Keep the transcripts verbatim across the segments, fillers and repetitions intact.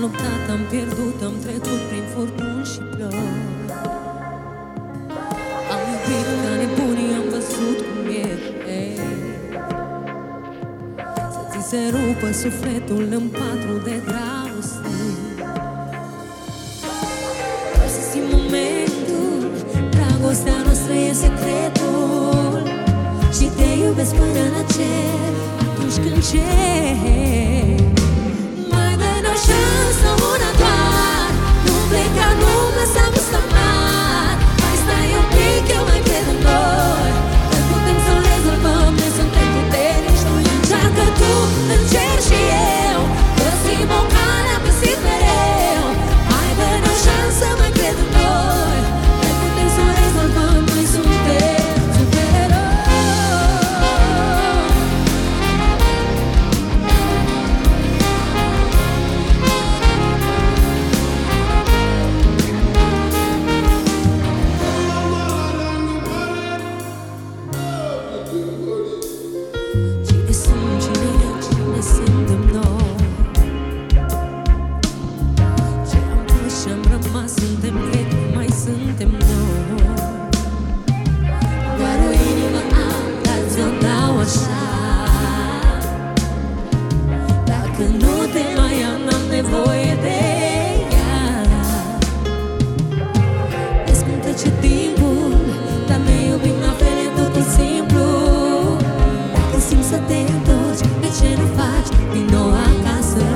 luptat, am pierdut, am trecut prin furtuni și ploi. Am iubit ca nebunii, am văzut cum e, ei. Să ți se rupă sufletul în patru de dragoste. Vreau să simt momentul, dragostea noastră e secretul. Și te iubesc până la cer, atunci când cer. Mai dă-ne o șansă, una doar. Nu pleca, nu-mi lăsa gust amar. Mai stai un pic, eu mai cred în noi. Că putem să o rezolvăm, noi suntem puternici. Nu încearcă tu, încerc și eu. Găsim o cale, am găsit mereu. Mai dă-ne o șansă, mai cred în noi. Noi putem să o rezolvăm, noi suntem supereroi. Suntem vechi, nu mai suntem noi. Doar o inimă am, dar ți-o dau așa. Dacă nu te mai am, n-am nevoie de ea. Vezi cum trece timpul, dar ne iubim la fel, e totul simplu. Dacă simți să te întorci, de ce nu faci din nou acasă?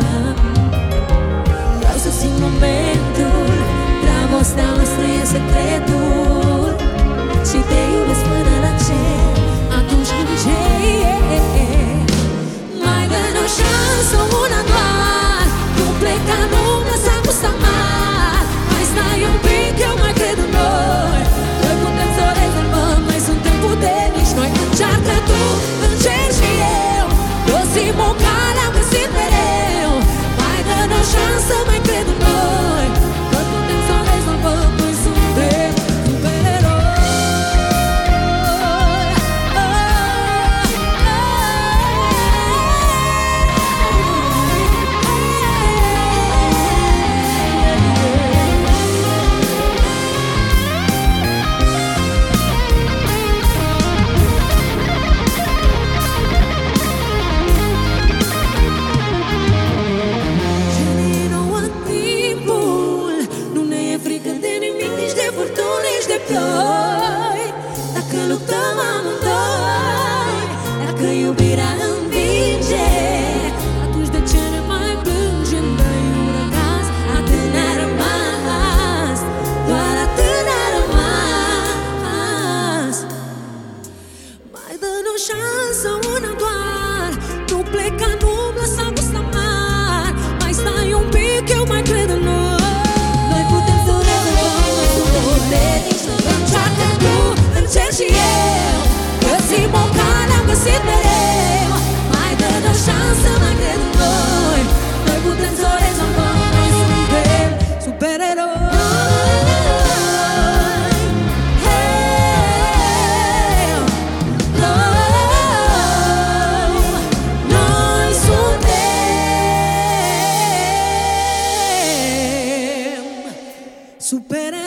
Vreau să simt momentul, dragostea noastră e secretul. Și te iubesc până la cer, atunci când cer. Mai dă-ne o șansă, una doar. Nu pleca, nu-mi lăsa gust amar. Mai stai un pic, eu mai cred în noi. Noi putem să o rezolvăm, noi suntem puternici. Noi încearcă tu, încerc și eu. Găsim o cale, am găsit mereu. Mai dă-ne o șansă, mai cred în noi. Noi putem să o rezolvăm, noi suntem supereroi. Dacă luptăm amândoi, dacă iubirea învinge, atunci de ce ne mai plângem? Dă-i un răgaz, atât ne-a rămas. Doar atât ne-a rămas. Mai dă-ne o șansă, una doar. Nu pleca, nu-mi lăsa gust amar. Mai stai un pic, eu mai cred în noi. Noi putem să o rezolvăm, noi suntem puternici. Încearcă tu, încerc și eu. Găsim o cale, am găsit mereu. Mai dă-ne o șansă, mai cred în noi. Noi putem să o rezolvăm, noi suntem supereroi. Hey, noi, noi suntem supereroi.